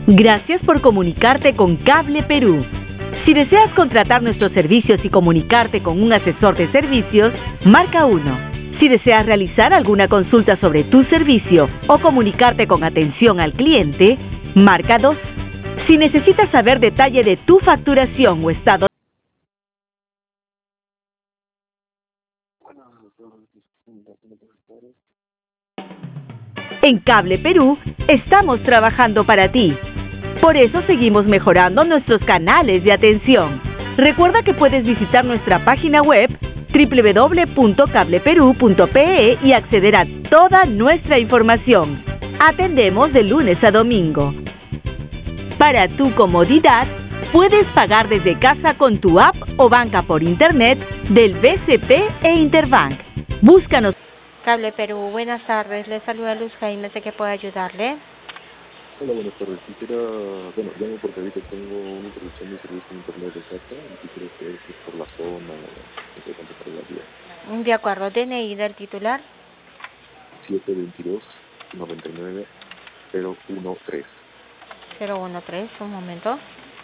Gracias por comunicarte con Cable Perú. Si deseas contratar nuestros servicios y comunicarte con un asesor de servicios, marca 1. Si deseas realizar alguna consulta sobre tu servicio o comunicarte con atención al cliente, marca 2. Si necesitas saber detalle de tu facturación o estado. En Cable Perú estamos trabajando para ti. Por eso seguimos mejorando nuestros canales de atención. Recuerda que puedes visitar nuestra página web www.cableperu.pe y acceder a toda nuestra información. Atendemos de lunes a domingo. Para tu comodidad, puedes pagar desde casa con tu app o banca por internet del BCP e Interbank. Búscanos. Cable Perú, buenas tardes. Le saluda Luz Jaime, sé que puedo ayudarle. Hola, buenas tardes. Quisiera, llamo porque ahorita tengo una introducción de servicio de internet de casa y quisiera saber si es por la zona, no sé cuánto por la vía. De acuerdo, DNI del titular. 722-99-013. 013, un momento.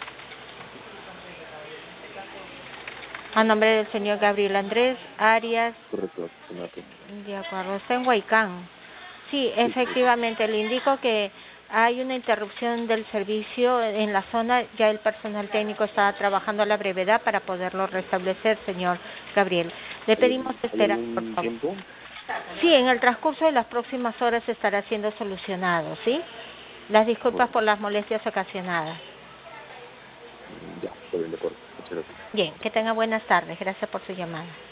A nombre del señor Gabriel Andrés Arias. Correcto, Senato. De acuerdo, está en Huaycán. Sí, efectivamente, le indico que hay una interrupción del servicio en la zona. Ya el personal técnico está trabajando a la brevedad para poderlo restablecer, señor Gabriel. Le pedimos esperar, por favor. ¿Tiempo? Sí, en el transcurso de las próximas horas estará siendo solucionado, ¿sí? Las disculpas por las molestias ocasionadas. Ya, estoy bien, de acuerdo. Muchas gracias. Bien, que tenga buenas tardes. Gracias por su llamada.